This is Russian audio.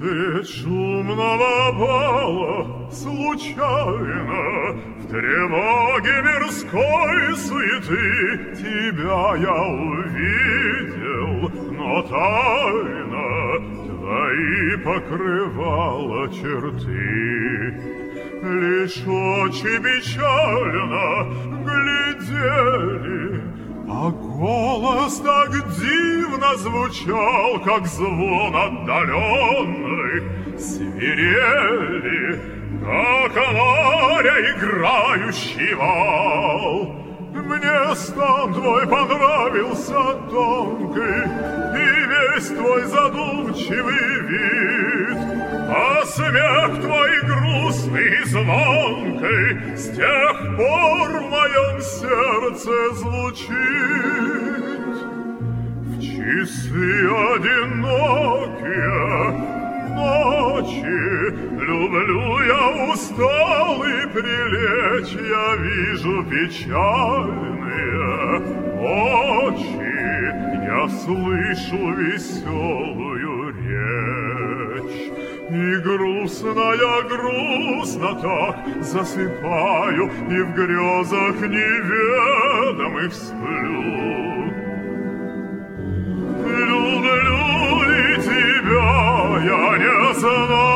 Средь шумного бала случайно в тревоге мирской суеты тебя я увидел, но тайно твои покрывала черты. Лишь очи печально глядели, а голос так дивно звучал, как звон отдаленный. Свирели, как моря играющий вал. Мне стан твой понравился тонкий, и весь твой задумчивый вид, а смех твой грустный и звонкий с тех пор в моем сердце звучит. В часы одинокие ночи люблю я усталый прилечь, я вижу печальные очи, я слышу веселую речь. И грустно я грустно так засыпаю, и в грезах неведомых сплю. Люблю ли тебя, я не знаю.